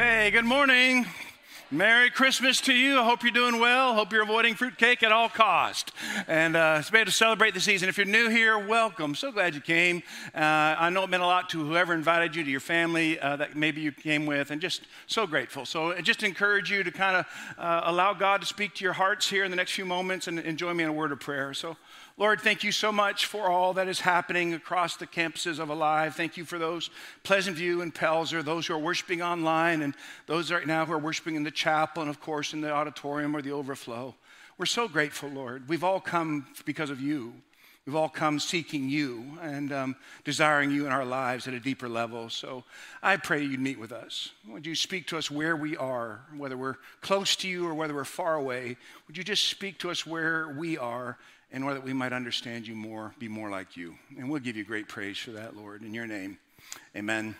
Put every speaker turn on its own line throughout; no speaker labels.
Hey, good morning. Merry Christmas to you. I hope you're doing well. Hope you're avoiding fruitcake at all cost. And it's made to celebrate the season. If you're new here, welcome. So glad you came. I know it meant a lot to whoever invited you, to your family that maybe you came with, and just so grateful. So I just encourage you to kind of allow God to speak to your hearts here in the next few moments and join me in a word of prayer. So Lord, thank you so much for all that is happening across the campuses of Alive. Thank you for those Pleasant View and Pelzer, those who are worshiping online, and those right now who are worshiping in the chapel and, of course, in the auditorium or the overflow. We're so grateful, Lord. We've all come because of you. We've all come seeking you and desiring you in our lives at a deeper level. So I pray you'd meet with us. Would you speak to us where we are, whether we're close to you or whether we're far away? Would you just speak to us where we are in order that we might understand you more, be more like you? And we'll give you great praise for that, Lord. In your name, amen.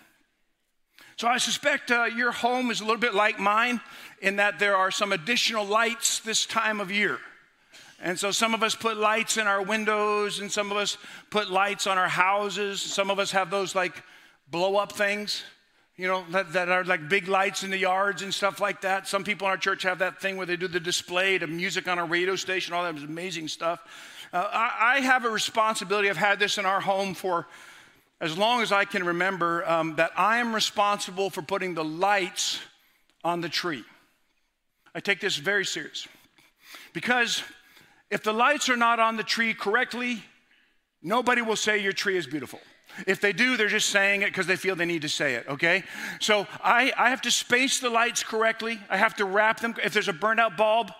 So I suspect your home is a little bit like mine in that there are some additional lights this time of year. And so some of us put lights in our windows, and some of us put lights on our houses. Some of us have those like blow-up things, you know, that are like big lights in the yards and stuff like that. Some people in our church have that thing where they do the display of music on a radio station, all that amazing stuff. I have a responsibility. I've had this in our home for as long as I can remember, that I am responsible for putting the lights on the tree. I take this very serious. Because if the lights are not on the tree correctly, nobody will say your tree is beautiful. If they do, they're just saying it because they feel they need to say it, okay? So I have to space the lights correctly. I have to wrap them. If there's a burnt out bulb,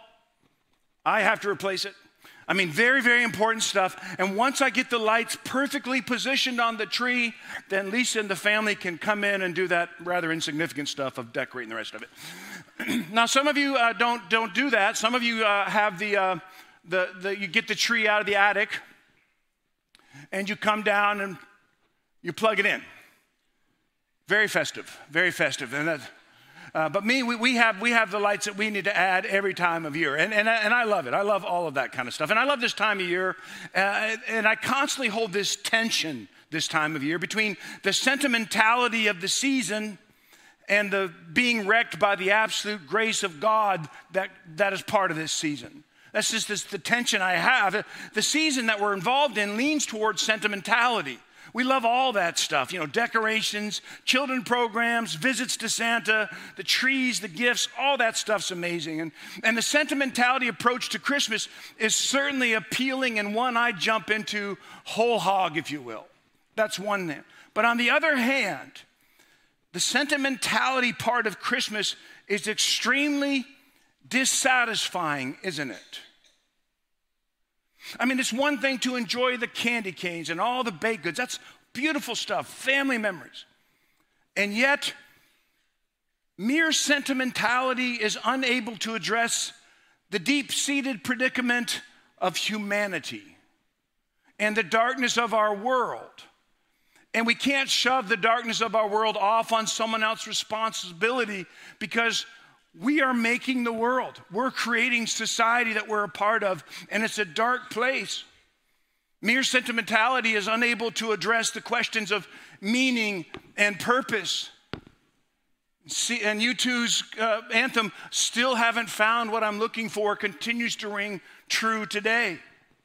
I have to replace it. I mean, very, very important stuff. And once I get the lights perfectly positioned on the tree, then Lisa and the family can come in and do that rather insignificant stuff of decorating the rest of it. Now, some of you don't do that. Some of you have you get the tree out of the attic and you come down and you plug it in. Very festive, very festive. And but we have the lights that we need to add every time of year. And I love it. I love all of that kind of stuff. And I love this time of year. And I constantly hold this tension this time of year between the sentimentality of the season and the being wrecked by the absolute grace of God that is part of this season. That's just the tension I have. The season that we're involved in leans towards sentimentality. We love all that stuff, you know, decorations, children programs, visits to Santa, the trees, the gifts, all that stuff's amazing. And the sentimentality approach to Christmas is certainly appealing and one I jump into whole hog, if you will. That's one thing. But on the other hand, the sentimentality part of Christmas is extremely dissatisfying, isn't it? I mean, it's one thing to enjoy the candy canes and all the baked goods. That's beautiful stuff, family memories. And yet, mere sentimentality is unable to address the deep-seated predicament of humanity and the darkness of our world. And we can't shove the darkness of our world off on someone else's responsibility because we are making the world. We're creating society that we're a part of, and it's a dark place. Mere sentimentality is unable to address the questions of meaning and purpose. And U2's anthem, "Still Haven't Found What I'm Looking For," continues to ring true today.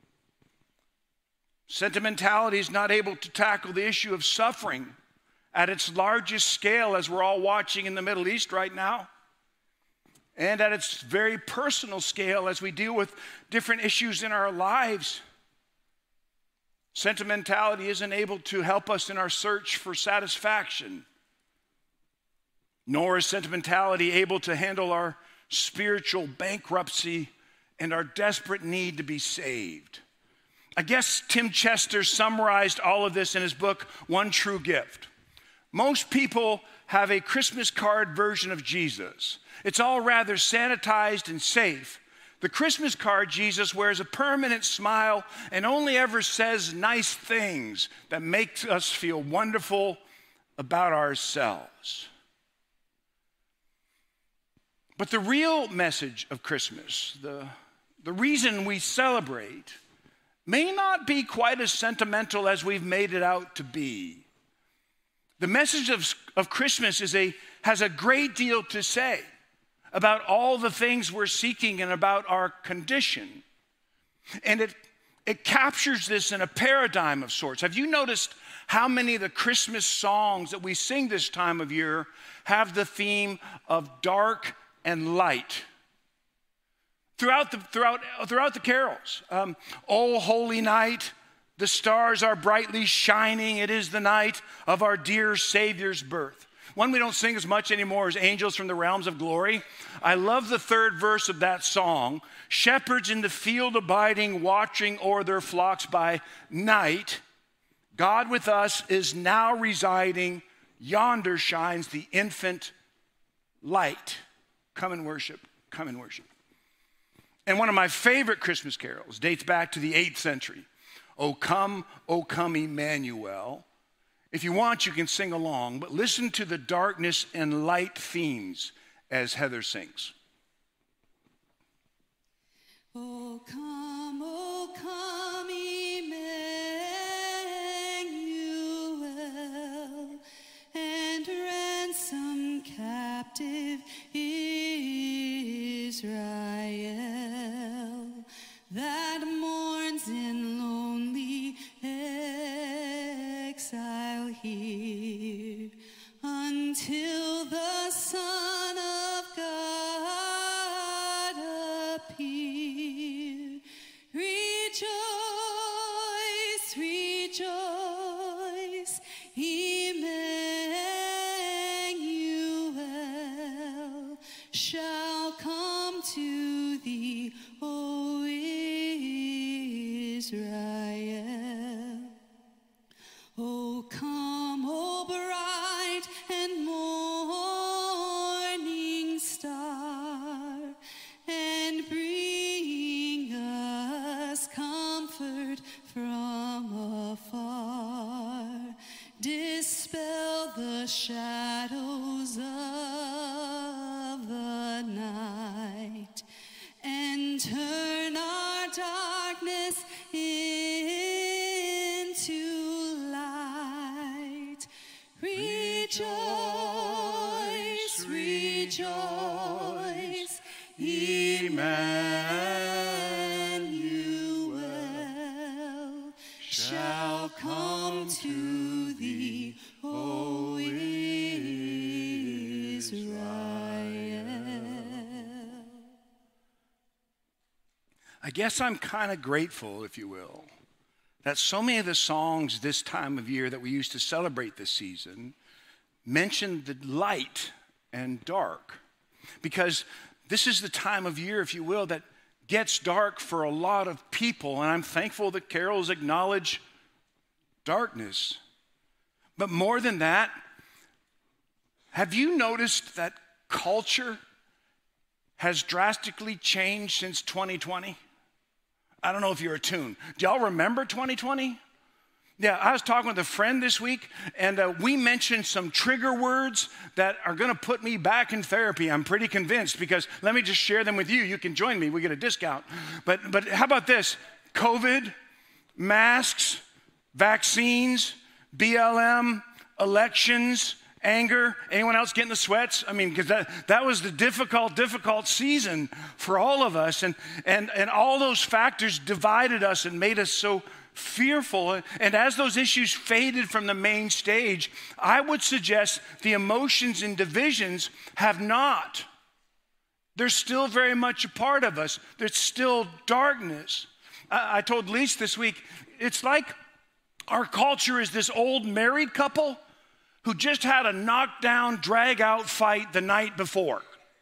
Sentimentality is not able to tackle the issue of suffering at its largest scale, as we're all watching in the Middle East right now. And at its very personal scale as we deal with different issues in our lives. Sentimentality isn't able to help us in our search for satisfaction, nor is sentimentality able to handle our spiritual bankruptcy and our desperate need to be saved. I guess Tim Chester summarized all of this in his book, One True Gift. Most people have a Christmas card version of Jesus. It's all rather sanitized and safe. The Christmas card Jesus wears a permanent smile and only ever says nice things that make us feel wonderful about ourselves. But the real message of Christmas, the reason we celebrate, may not be quite as sentimental as we've made it out to be. The message of Christmas has a great deal to say about all the things we're seeking and about our condition. And it captures this in a paradigm of sorts. Have you noticed how many of the Christmas songs that we sing this time of year have the theme of dark and light? Throughout the carols, "O Holy Night, the stars are brightly shining. It is the night of our dear Savior's birth." One we don't sing as much anymore is "Angels from the Realms of Glory." I love the third verse of that song. "Shepherds in the field abiding, watching o'er their flocks by night. God with us is now residing. Yonder shines the infant light. Come and worship, come and worship." And one of my favorite Christmas carols dates back to the 8th century. O come, Emmanuel." If you want, you can sing along, but listen to the darkness and light themes as Heather sings.
O come, Emmanuel, and ransom captive Israel that mourns in lonely exile here, until the Son of God appear. Rejoice, rejoice, Emmanuel shall come to thee, O Israel. O come, O bright and morning star, and bring us comfort from afar. Dispel the shadows of the night, and turn our darkness into light. Rejoice, rejoice, Emmanuel shall come to thee, O Israel.
I guess I'm kind of grateful, if you will, that so many of the songs this time of year that we use to celebrate this season mention the light and dark. Because this is the time of year, if you will, that gets dark for a lot of people. And I'm thankful that carols acknowledge darkness. But more than that, have you noticed that culture has drastically changed since 2020? I don't know if you're attuned. Do y'all remember 2020? Yeah, I was talking with a friend this week, and we mentioned some trigger words that are going to put me back in therapy. I'm pretty convinced, because let me just share them with you. You can join me. We get a discount. But how about this? COVID, masks, vaccines, BLM, elections, anger. Anyone else getting the sweats? I mean, because that was the difficult season for all of us. And all those factors divided us and made us so fearful. And as those issues faded from the main stage, I would suggest the emotions and divisions have not. They're still very much a part of us. There's still darkness. I told Lise this week, it's like our culture is this old married couple who just had a knockdown, drag-out fight the night before.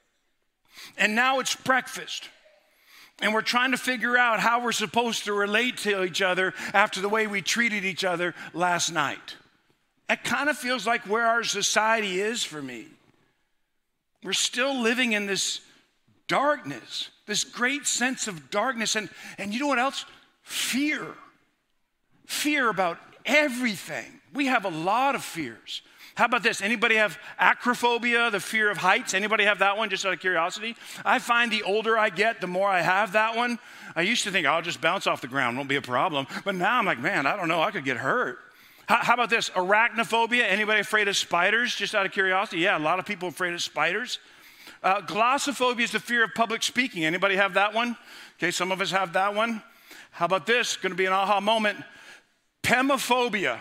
And now it's breakfast. And we're trying to figure out how we're supposed to relate to each other after the way we treated each other last night. It kind of feels like where our society is for me. We're still living in this darkness, this great sense of darkness. And you know what else? Fear. Fear about everything. We have a lot of fears. How about this? Anybody have acrophobia, the fear of heights? Anybody have that one, just out of curiosity? I find the older I get, the more I have that one. I used to think I'll just bounce off the ground, won't be a problem. But now I'm like, man, I don't know, I could get hurt. How about this? Arachnophobia. Anybody afraid of spiders? Just out of curiosity. Yeah, a lot of people afraid of spiders. Glossophobia is the fear of public speaking. Anybody have that one? Okay, some of us have that one. How about this? Going to be an aha moment. Pemophobia.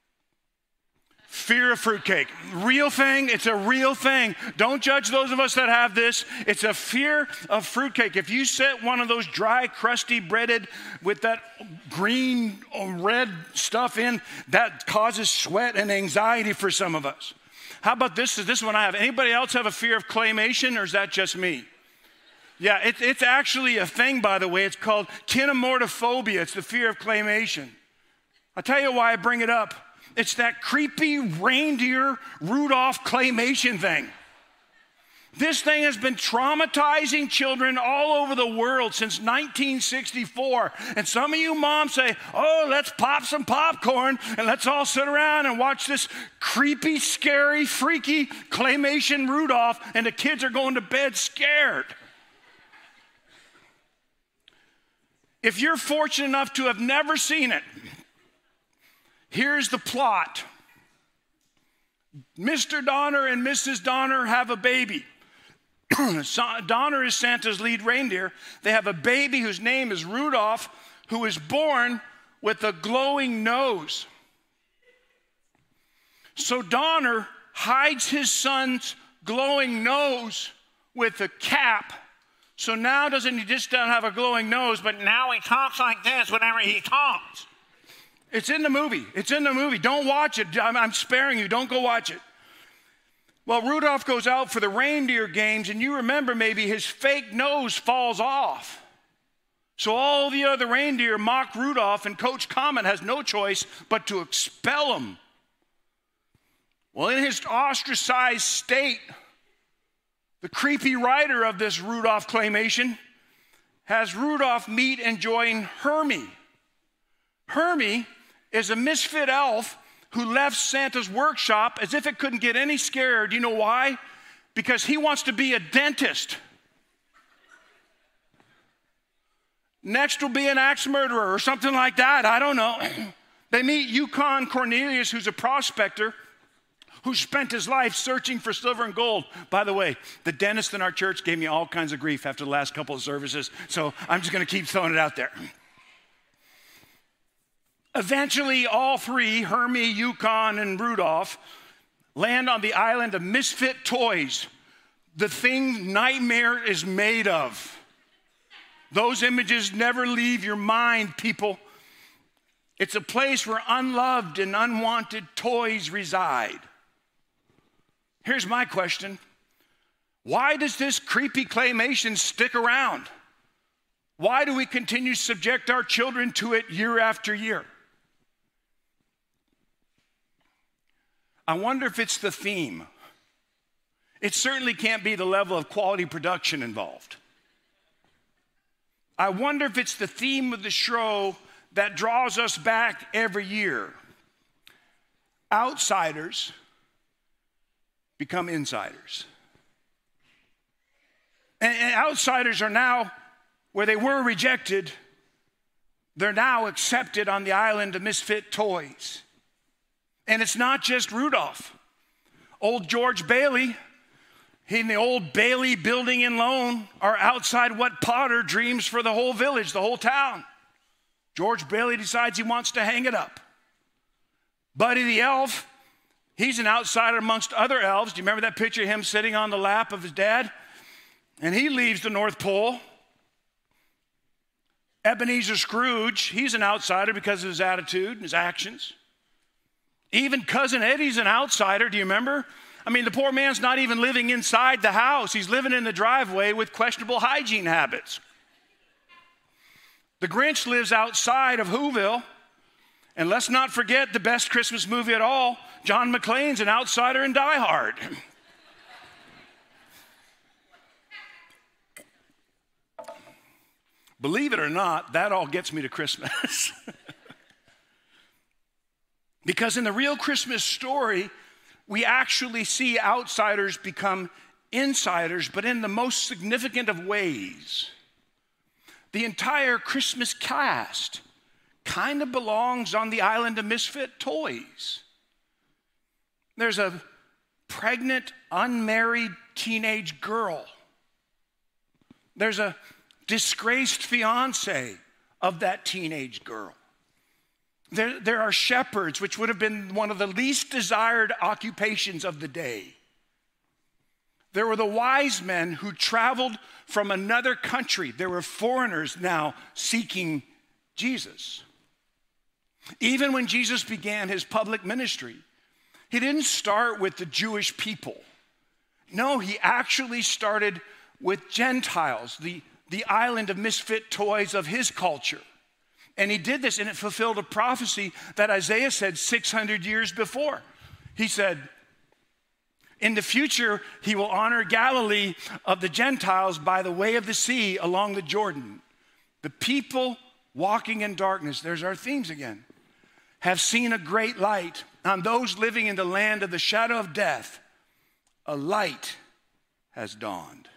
Fear of fruitcake. Real thing. It's a real thing. Don't judge those of us that have this. It's a fear of fruitcake. If you set one of those dry, crusty, breaded with that green or red stuff in, that causes sweat and anxiety for some of us. How about this? This is one I have. Anybody else have a fear of claymation, or is that just me? Yeah, it's actually a thing, by the way. It's called kinematophobia. It's the fear of claymation. I'll tell you why I bring it up. It's that creepy reindeer Rudolph claymation thing. This thing has been traumatizing children all over the world since 1964. And some of you moms say, oh, let's pop some popcorn and let's all sit around and watch this creepy, scary, freaky claymation Rudolph, and the kids are going to bed scared. If you're fortunate enough to have never seen it, here's the plot. Mr. Donner and Mrs. Donner have a baby. Donner is Santa's lead reindeer. They have a baby whose name is Rudolph, who is born with a glowing nose. So Donner hides his son's glowing nose with a cap. So now doesn't he just have a glowing nose, but now he talks like this whenever he talks. It's in the movie. It's in the movie. Don't watch it. I'm sparing you. Don't go watch it. Well, Rudolph goes out for the reindeer games, and you remember maybe his fake nose falls off. So all the other reindeer mock Rudolph, and Coach Comet has no choice but to expel him. Well, in his ostracized state, the creepy writer of this Rudolph claymation has Rudolph meet and join Hermie. Hermie is a misfit elf who left Santa's workshop as if it couldn't get any scarier. Do you know why? Because he wants to be a dentist. Next will be an axe murderer or something like that. I don't know. They meet Yukon Cornelius, who's a prospector who spent his life searching for silver and gold. By the way, the dentist in our church gave me all kinds of grief after the last couple of services, so I'm just going to keep throwing it out there. Eventually, all three, Hermie, Yukon, and Rudolph, land on the island of misfit toys, the thing nightmare is made of. Those images never leave your mind, people. It's a place where unloved and unwanted toys reside. Here's my question. Why does this creepy claymation stick around? Why do we continue to subject our children to it year after year? I wonder if it's the theme. It certainly can't be the level of quality production involved. I wonder if it's the theme of the show that draws us back every year. Outsiders become insiders. And outsiders are now, where they were rejected, they're now accepted on the island of misfit toys. And it's not just Rudolph. Old George Bailey, he and the old Bailey building in Lone are outside what Potter dreams for the whole village, the whole town. George Bailey decides he wants to hang it up. Buddy the elf, he's an outsider amongst other elves. Do you remember that picture of him sitting on the lap of his dad? And he leaves the North Pole. Ebenezer Scrooge, he's an outsider because of his attitude and his actions. Even Cousin Eddie's an outsider, do you remember? I mean, the poor man's not even living inside the house. He's living in the driveway with questionable hygiene habits. The Grinch lives outside of Whoville. And let's not forget the best Christmas movie at all, John McClane's an outsider in Die Hard. Believe it or not, that all gets me to Christmas. Because in the real Christmas story, we actually see outsiders become insiders, but in the most significant of ways. The entire Christmas cast kind of belongs on the island of misfit toys. There's a pregnant, unmarried teenage girl. There's a disgraced fiance of that teenage girl. There are shepherds, which would have been one of the least desired occupations of the day. There were the wise men who traveled from another country. There were foreigners now seeking Jesus. Even when Jesus began his public ministry, he didn't start with the Jewish people. No, he actually started with Gentiles, the island of misfit toys of his culture. And he did this, and it fulfilled a prophecy that Isaiah said 600 years before. He said, in the future, he will honor Galilee of the Gentiles by the way of the sea along the Jordan. The people walking in darkness, there's our themes again, have seen a great light. On those living in the land of the shadow of death, a light has dawned.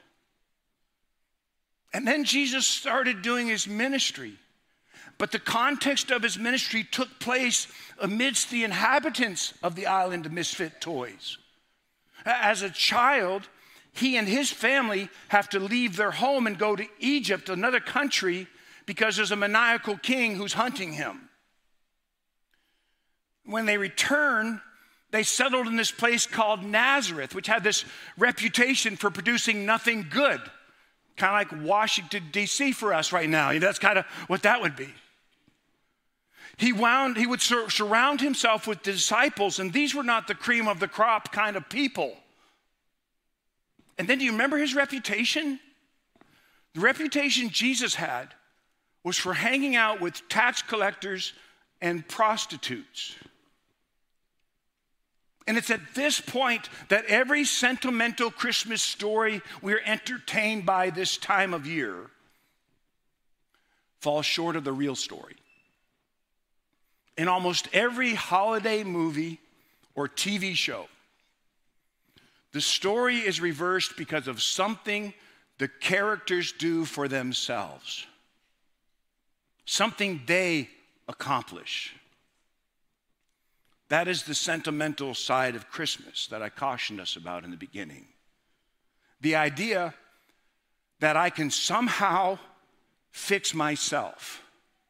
And then Jesus started doing his ministry. But the context of his ministry took place amidst the inhabitants of the island of misfit toys. As a child, he and his family have to leave their home and go to Egypt, another country, because there's a maniacal king who's hunting him. When they return, they settled in this place called Nazareth, which had this reputation for producing nothing good. Kind of like Washington, D.C. for us right now. That's kind of what that would be. He would surround himself with disciples, and these were not the cream of the crop kind of people. And then do you remember his reputation? The reputation Jesus had was for hanging out with tax collectors and prostitutes. And it's at this point that every sentimental Christmas story we're entertained by this time of year falls short of the real story. In almost every holiday movie or TV show, the story is reversed because of something the characters do for themselves, something they accomplish. That is the sentimental side of Christmas that I cautioned us about in the beginning. The idea that I can somehow fix myself.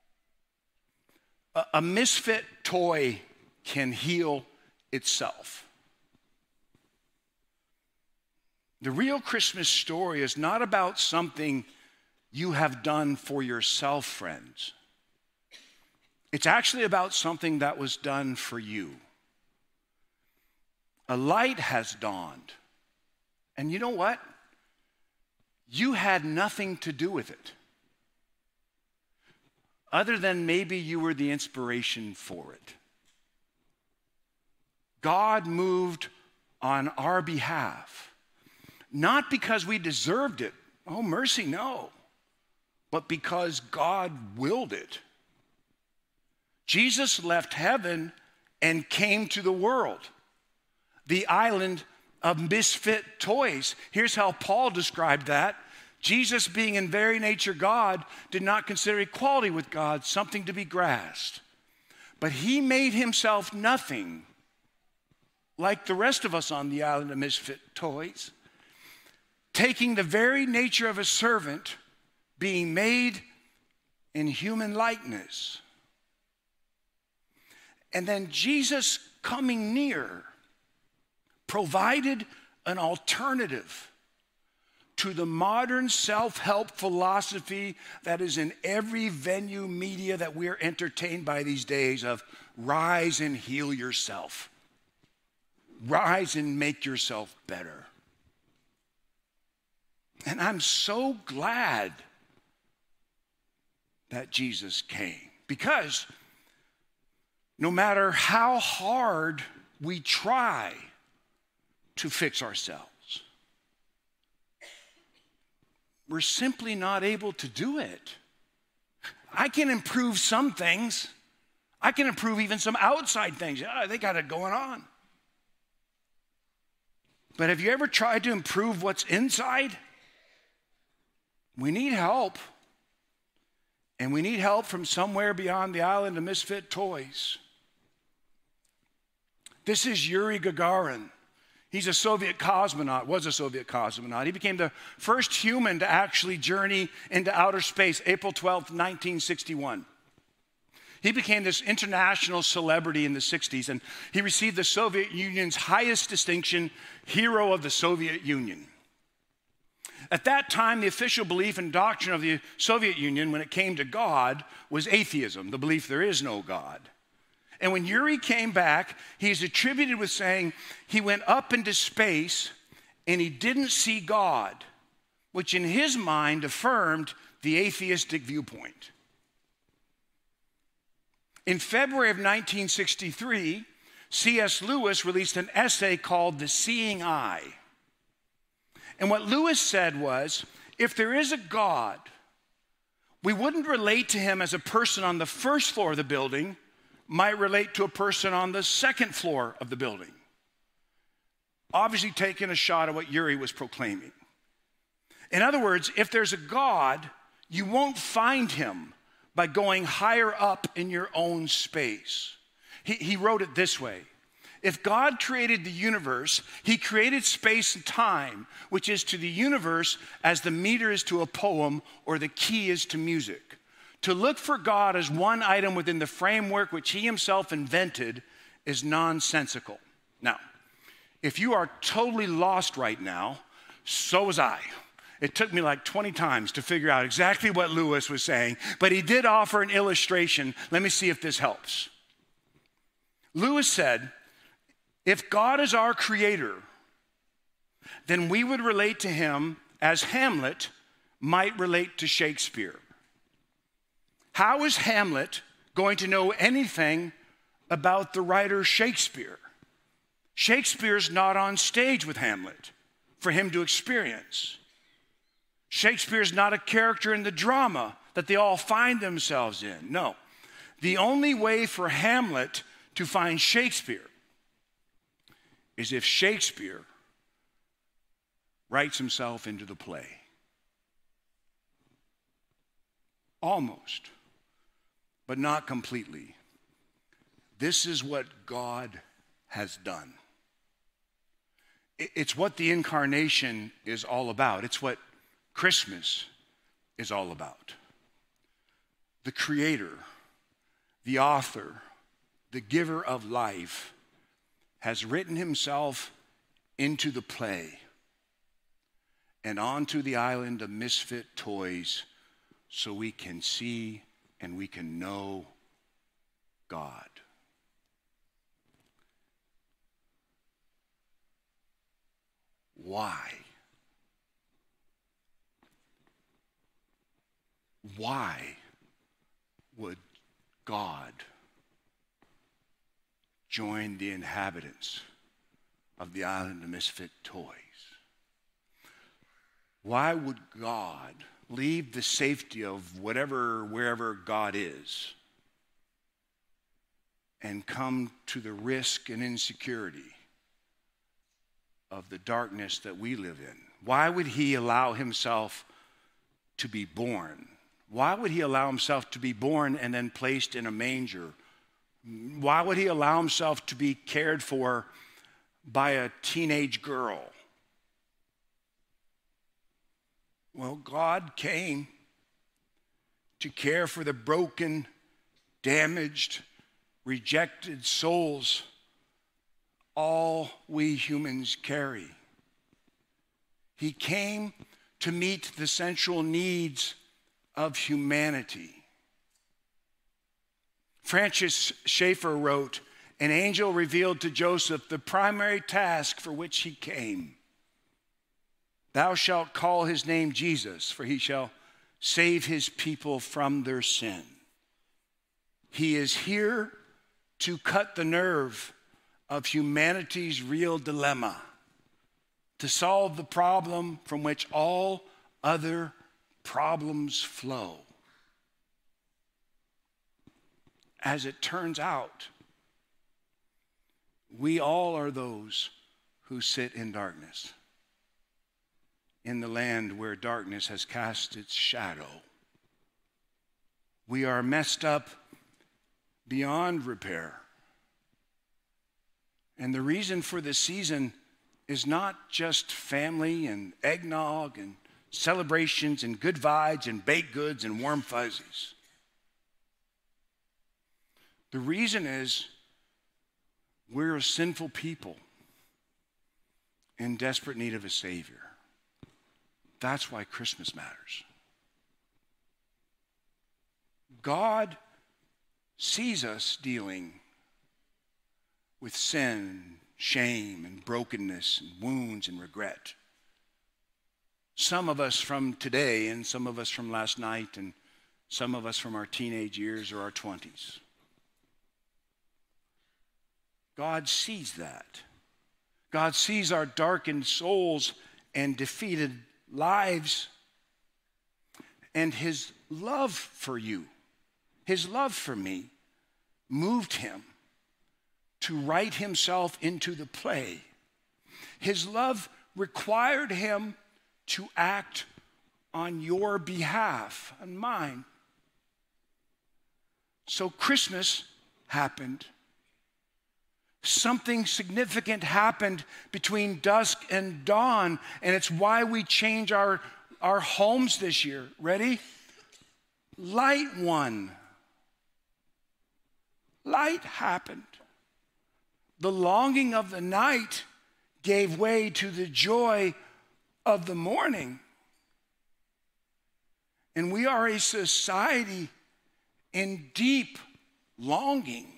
A misfit toy can heal itself. The real Christmas story is not about something you have done for yourself, friends. It's actually about something that was done for you. A light has dawned. And you know what? You had nothing to do with it, other than maybe you were the inspiration for it. God moved on our behalf, not because we deserved it. Oh, mercy, no. But because God willed it. Jesus left heaven and came to the world, the island of misfit toys. Here's how Paul described that. Jesus, being in very nature God, did not consider equality with God something to be grasped, but he made himself nothing, like the rest of us on the island of misfit toys, taking the very nature of a servant, being made in human likeness. And then Jesus, coming near, provided an alternative to the modern self-help philosophy that is in every venue media that we're entertained by these days of rise and heal yourself. Rise and make yourself better. And I'm so glad that Jesus came, because no matter how hard we try to fix ourselves, we're simply not able to do it. I can improve some things. I can improve even some outside things. Yeah, they got it going on. But have you ever tried to improve what's inside? We need help. And we need help from somewhere beyond the island of misfit toys. This is Yuri Gagarin. He's a Soviet cosmonaut, was a Soviet cosmonaut. He became the first human to actually journey into outer space, April 12th, 1961. He became this international celebrity in the 60s, and he received the Soviet Union's highest distinction, Hero of the Soviet Union. At that time, the official belief and doctrine of the Soviet Union when it came to God was atheism, the belief there is no God. And when Yuri came back, he's attributed with saying he went up into space and he didn't see God, which in his mind affirmed the atheistic viewpoint. In February of 1963, C.S. Lewis released an essay called The Seeing Eye. And what Lewis said was, if there is a God, we wouldn't relate to him as a person on the first floor of the building might relate to a person on the second floor of the building. Obviously taking a shot at what Yuri was proclaiming. In other words, if there's a God, you won't find him by going higher up in your own space. He wrote it this way. If God created the universe, he created space and time, which is to the universe as the meter is to a poem or the key is to music. To look for God as one item within the framework which he himself invented is nonsensical. Now, if you are totally lost right now, so was I. It took me like 20 times to figure out exactly what Lewis was saying, but he did offer an illustration. Let me see if this helps. Lewis said, if God is our creator, then we would relate to him as Hamlet might relate to Shakespeare. How is Hamlet going to know anything about the writer Shakespeare? Shakespeare's not on stage with Hamlet for him to experience. Shakespeare's not a character in the drama that they all find themselves in. No. The only way for Hamlet to find Shakespeare is if Shakespeare writes himself into the play. Almost, but not completely. This is what God has done. It's what the incarnation is all about. It's what Christmas is all about. The creator, the author, the giver of life has written himself into the play and onto the island of misfit toys so we can see and we can know God. Why? Why would God join the inhabitants of the island of misfit toys? Why would God leave the safety of wherever God is and come to the risk and insecurity of the darkness that we live in? Why would he allow himself to be born? Why would he allow himself to be born and then placed in a manger? Why would he allow himself to be cared for by a teenage girl? Well, God came to care for the broken, damaged, rejected souls all we humans carry. He came to meet the central needs of humanity. Francis Schaeffer wrote, an angel revealed to Joseph the primary task for which he came. Thou shalt call his name Jesus, for he shall save his people from their sin. He is here to cut the nerve of humanity's real dilemma, to solve the problem from which all other problems flow. As it turns out, we all are those who sit in darkness, in the land where darkness has cast its shadow. We are messed up beyond repair. And the reason for this season is not just family and eggnog and celebrations and good vibes and baked goods and warm fuzzies. The reason is we're a sinful people in desperate need of a Savior. That's why Christmas matters. God sees us dealing with sin, shame, and brokenness, and wounds, and regret. Some of us from today, and some of us from last night, and some of us from our teenage years or our 20s. God sees that. God sees our darkened souls and defeated lives. And his love for you, his love for me, moved him to write himself into the play. His love required him to act on your behalf and mine. So Christmas happened. Something significant happened between dusk and dawn, and it's why we change our homes this year. Ready? Light won. Light happened. The longing of the night gave way to the joy of the morning. And we are a society in deep longing.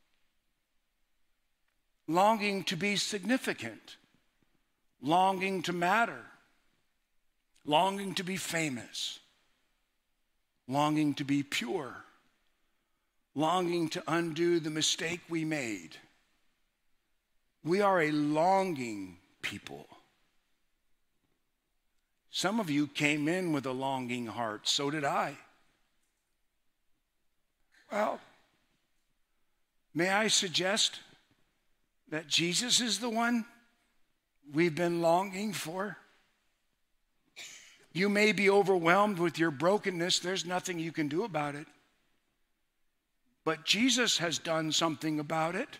Longing to be significant, longing to matter, longing to be famous, longing to be pure, longing to undo the mistake we made. We are a longing people. Some of you came in with a longing heart, so did I. Well, may I suggest that Jesus is the one we've been longing for? You may be overwhelmed with your brokenness. There's nothing you can do about it. But Jesus has done something about it.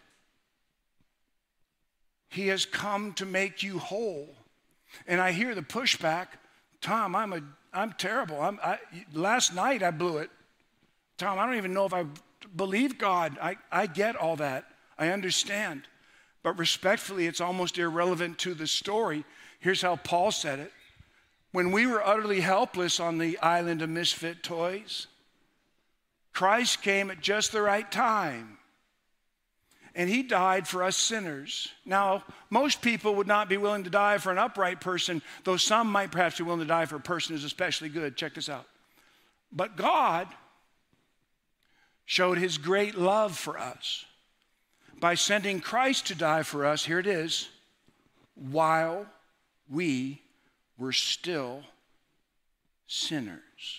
He has come to make you whole. And I hear the pushback. Tom, I'm terrible. Last night I blew it. Tom, I don't even know if I believe God. I get all that. I understand. But respectfully, it's almost irrelevant to the story. Here's how Paul said it. When we were utterly helpless on the island of misfit toys, Christ came at just the right time. And he died for us sinners. Now, most people would not be willing to die for an upright person, though some might perhaps be willing to die for a person who's especially good. Check this out. But God showed his great love for us by sending Christ to die for us, here it is, while we were still sinners.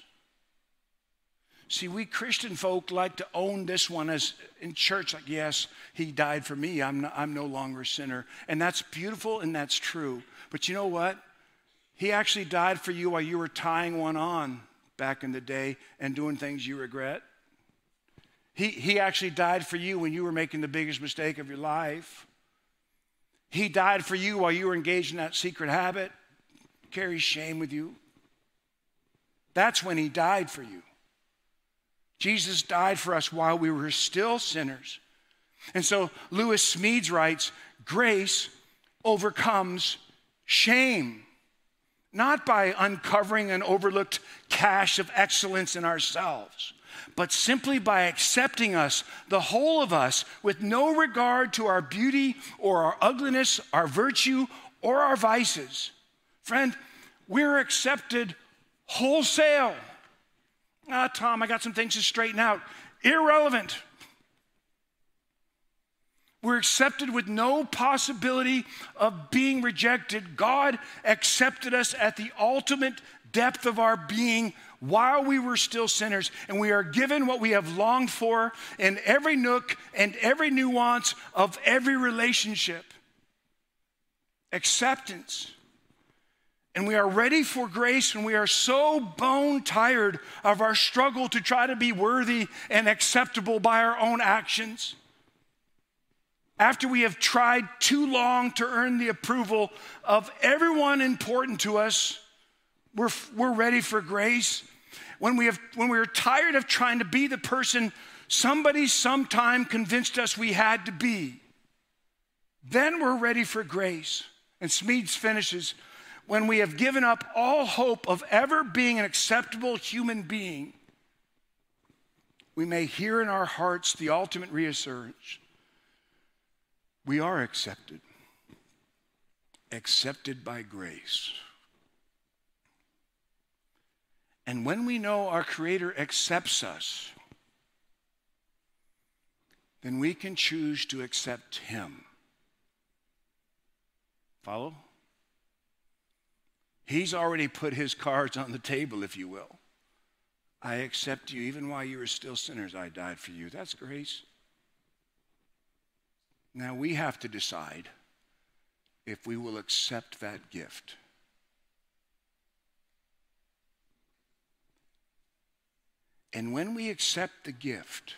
See, we Christian folk like to own this one as in church, like, yes, he died for me. I'm no longer a sinner. And that's beautiful and that's true. But you know what? He actually died for you while you were tying one on back in the day and doing things you regret. He actually died for you when you were making the biggest mistake of your life. He died for you while you were engaged in that secret habit, carries shame with you. That's when he died for you. Jesus died for us while we were still sinners. And so Lewis Smedes writes, grace overcomes shame, not by uncovering an overlooked cache of excellence in ourselves, but simply by accepting us, the whole of us, with no regard to our beauty or our ugliness, our virtue, or our vices. Friend, we're accepted wholesale. Tom, I got some things to straighten out. Irrelevant. We're accepted with no possibility of being rejected. God accepted us at the ultimate depth of our being while we were still sinners, and we are given what we have longed for in every nook and every nuance of every relationship. Acceptance And we are ready for grace, and we are so bone tired of our struggle to try to be worthy and acceptable by our own actions. After we have tried too long to earn the approval of everyone important to us, we're ready for grace. When we're tired of trying to be the person somebody sometime convinced us we had to be, then we're ready for grace. And Smedes finishes, when we have given up all hope of ever being an acceptable human being, we may hear in our hearts the ultimate reassurance. We are accepted by grace. And when we know our Creator accepts us, then we can choose to accept Him. Follow? He's already put His cards on the table, if you will. I accept you. Even while you were still sinners, I died for you. That's grace. Now we have to decide if we will accept that gift. And when we accept the gift,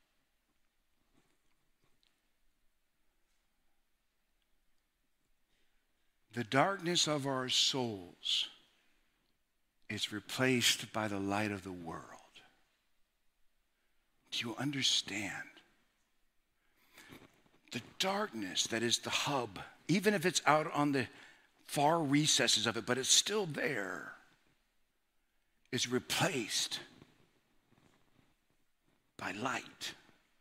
the darkness of our souls is replaced by the light of the world. Do you understand? The darkness that is the hub, even if it's out on the far recesses of it, but it's still there, is replaced by light.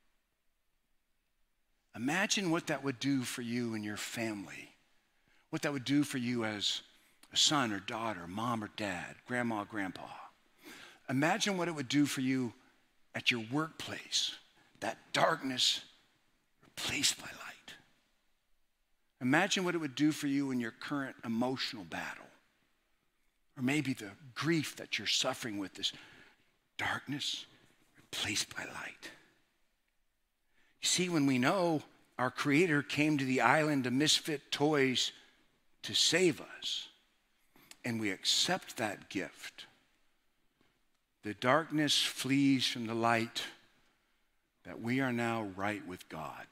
Imagine what that would do for you and your family. What that would do for you as a son or daughter, mom or dad, grandma, grandpa. Imagine what it would do for you at your workplace. That darkness replaced by light. Imagine what it would do for you in your current emotional battle. Or maybe the grief that you're suffering with, this darkness replaced by light. You see, when we know our Creator came to the island of misfit toys to save us, and we accept that gift, the darkness flees from the light that we are now right with God.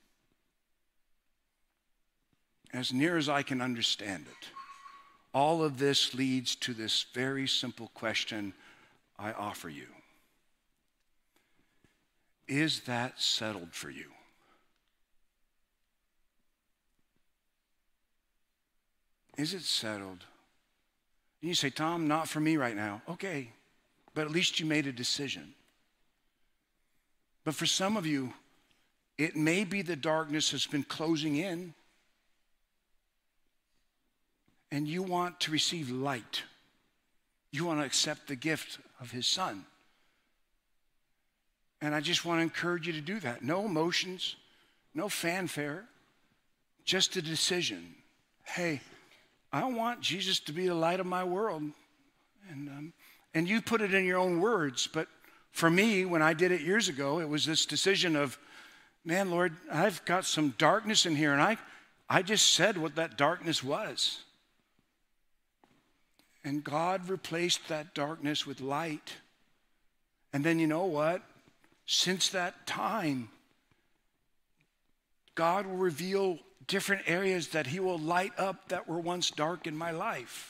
As near as I can understand it, all of this leads to this very simple question I offer you. Is that settled for you? Is it settled? And you say, Tom, not for me right now. Okay, but at least you made a decision. But for some of you, it may be the darkness has been closing in, and you want to receive light. You want to accept the gift of His Son. And I just want to encourage you to do that. No emotions, no fanfare, just a decision. Hey, I want Jesus to be the light of my world. And you put it in your own words, but for me, when I did it years ago, it was this decision of, man, Lord, I've got some darkness in here, and I just said what that darkness was. And God replaced that darkness with light. And then you know what? Since that time, God will reveal different areas that He will light up that were once dark in my life.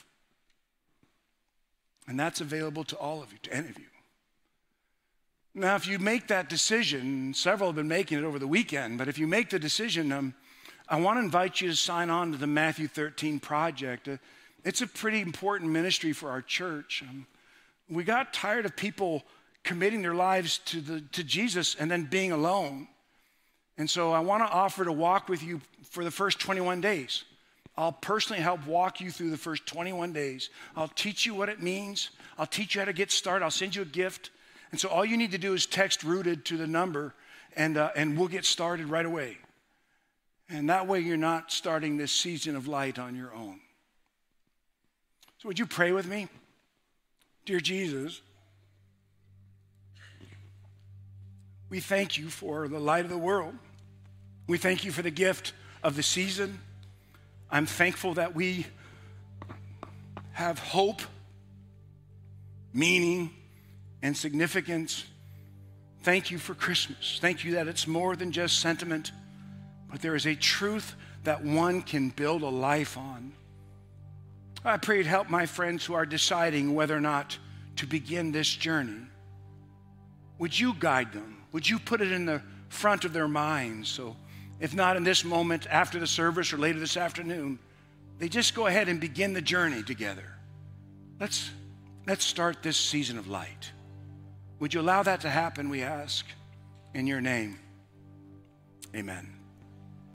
And that's available to all of you, to any of you. Now, if you make that decision, several have been making it over the weekend, but if you make the decision, I want to invite you to sign on to the Matthew 13 Project. It's a pretty important ministry for our church. We got tired of people committing their lives to Jesus and then being alone. And so I want to offer to walk with you for the first 21 days. I'll personally help walk you through the first 21 days. I'll teach you what it means. I'll teach you how to get started. I'll send you a gift. And so all you need to do is text rooted to the number, and we'll get started right away. And that way you're not starting this season of light on your own. So would you pray with me? Dear Jesus, we thank you for the light of the world. We thank you for the gift of the season. I'm thankful that we have hope, meaning, and significance. Thank you for Christmas. Thank you that it's more than just sentiment, but there is a truth that one can build a life on. I pray you'd help my friends who are deciding whether or not to begin this journey. Would you guide them? Would you put it in the front of their minds? So if not in this moment, after the service or later this afternoon, they just go ahead and begin the journey together. Let's start this season of light. Would you allow that to happen, we ask, in your name? Amen.